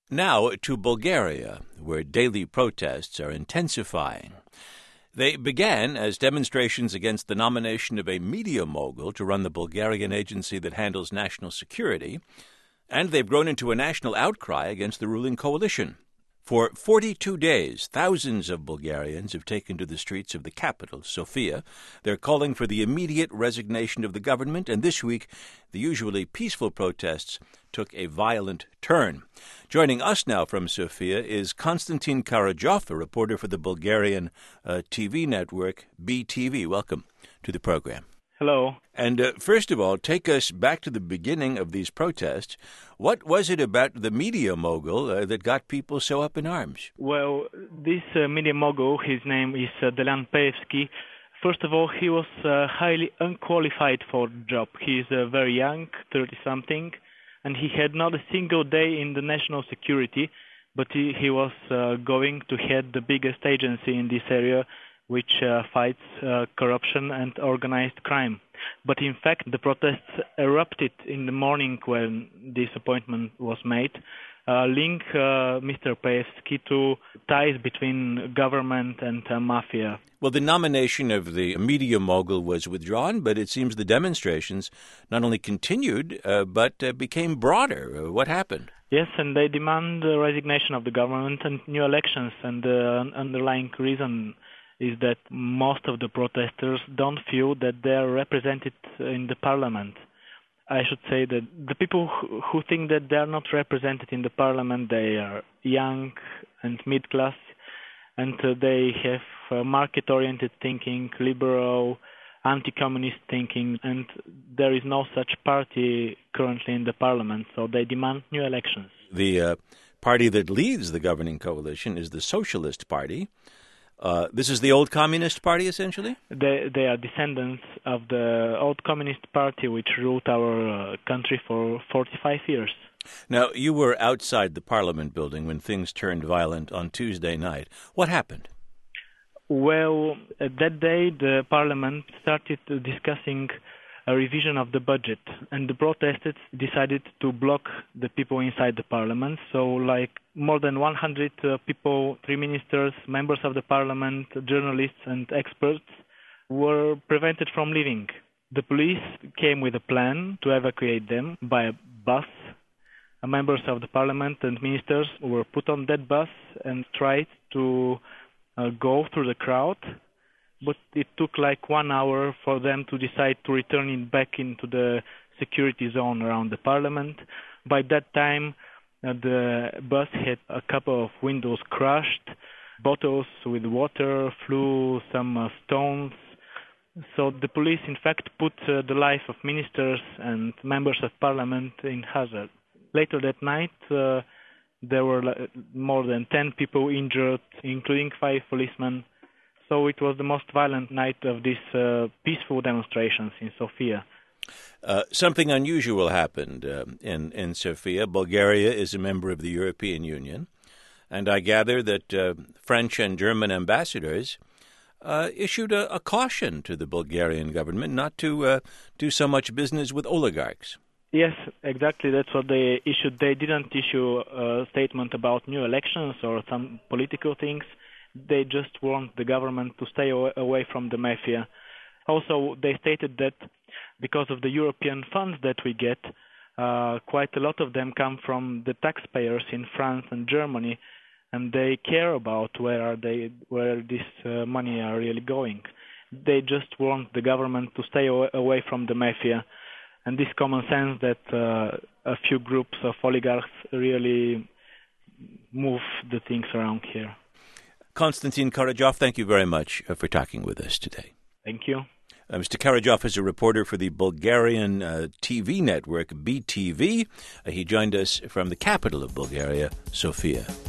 Now to Bulgaria, where daily protests are intensifying. They began as demonstrations against the nomination of a media mogul to run the Bulgarian agency that handles national security, and they've grown into a national outcry against the ruling coalition. For 42 days, thousands of Bulgarians have taken to the streets of the capital, Sofia. They're calling for the immediate resignation of the government, and this week, the usually peaceful protests took a violent turn. Joining us now from Sofia is Konstantin Karajov, a reporter for the Bulgarian TV network BTV. Welcome to the program. Hello. And first of all, take us back to the beginning of these protests. What was it about the media mogul that got people so up in arms? Well, this media mogul, his name is Delan Peevski. First of all, he was highly unqualified for the job. He is very young, 30-something, and he had not a single day in the national security, but he was going to head the biggest agency in this area, which fights corruption and organized crime. But in fact, the protests erupted in the morning when this appointment was made, link Mr. Peevski to ties between government and mafia. Well, the nomination of the media mogul was withdrawn, but it seems the demonstrations not only continued, but became broader. What happened? Yes, and they demand the resignation of the government and new elections, and the underlying reason is that most of the protesters don't feel that they are represented in the parliament. I should say that the people who think that they are not represented in the parliament, they are young and mid-class, and they have market-oriented thinking, liberal, anti-communist thinking, and there is no such party currently in the parliament, so they demand new elections. The party that leads the governing coalition is the Socialist Party. This is the old Communist Party, essentially? They are descendants of the old Communist Party, which ruled our country for 45 years. Now, you were outside the Parliament building when things turned violent on Tuesday night. What happened? Well, that day the Parliament started discussing a revision of the budget, and the protesters decided to block the people inside the parliament. So, like more than 100 people, 3 ministers, members of the parliament, journalists and experts were prevented from leaving. The police came with a plan to evacuate them by a bus. Members of the parliament and ministers were put on that bus and tried to go through the crowd. But it took like 1 hour for them to decide to return it back into the security zone around the parliament. By that time, the bus had a couple of windows crushed, bottles with water flew, some stones. So the police, in fact, put the life of ministers and members of parliament in hazard. Later that night, there were more than 10 people injured, including 5 policemen. So it was the most violent night of these peaceful demonstrations in Sofia. Something unusual happened in Sofia. Bulgaria is a member of the European Union, and I gather that French and German ambassadors issued a caution to the Bulgarian government not to do so much business with oligarchs. Yes, exactly. That's what they issued. They didn't issue a statement about new elections or some political things. They just want the government to stay away from the mafia. Also, they stated that because of the European funds that we get, quite a lot of them come from the taxpayers in France and Germany, and they care about where this money are really going. They just want the government to stay away from the mafia, and this common sense that a few groups of oligarchs really move the things around here. Konstantin Karajov, thank you very much for talking with us today. Thank you. Mr. Karajov is a reporter for the Bulgarian TV network BTV. He joined us from the capital of Bulgaria, Sofia.